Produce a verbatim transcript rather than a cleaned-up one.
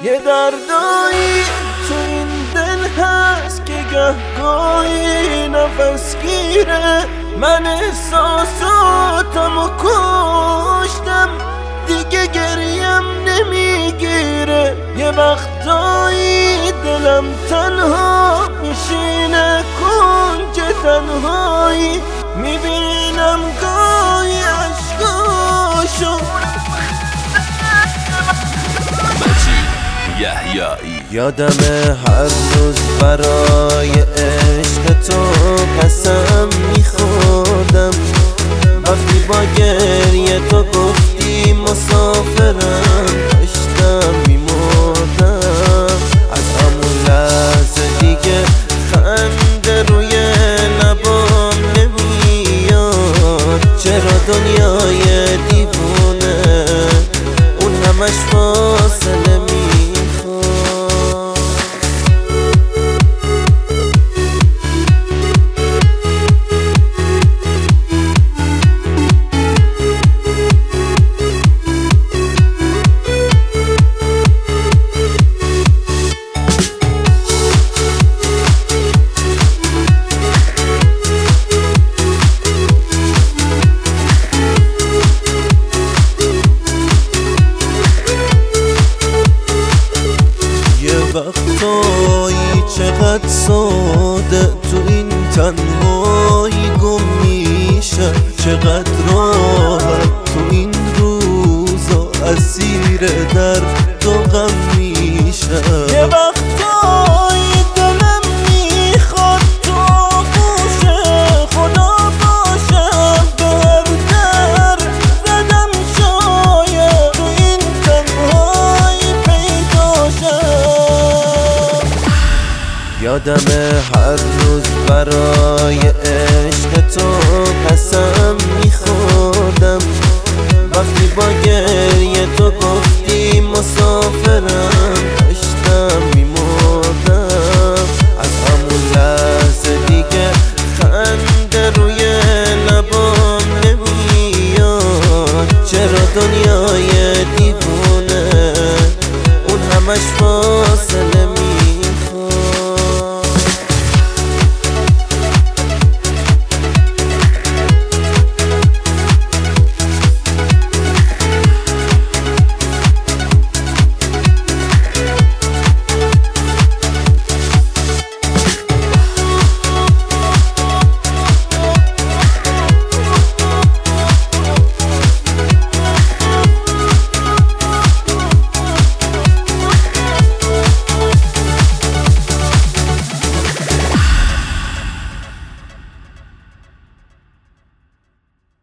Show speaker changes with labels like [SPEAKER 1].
[SPEAKER 1] یه دردایی تو این دل هست که گهگاهی نفس گیره. من احساساتمو کشتم دیگه گریم نمیگیره. یه وقتایی دلم تنها میشینه کنج تنهایی، میبینم گاهی عشقاشو.
[SPEAKER 2] یحیایی
[SPEAKER 1] یادمه هر روز برای عشق تو قسم میخوردم، وقتی با گریه تو گفتی مسافرم داشتم میمردم. از همون لحظه دیگه خنده روی لبام نمیاد. چرا دنیای دیوونه اون همش فاصله میخواد. وقتایی چقدر ساده تو این تنهایی گم میشه، چقدر راحت تو این روزا اسیر درد و غم میشه. یه وقتایی دلم میخواد تو گوش خدا باشم، به هر در زدم شاید تو این تنهایی پیدا شم. یادمه هر روز برای عشق تو قسم میخوردم، وقتی با گریه تو گفتی مسافرم داشتم میمردم. از همون لحظه دیگه خنده روی لبام نمیاد. چرا دنیای دیوونه اون همش فاصله میاد.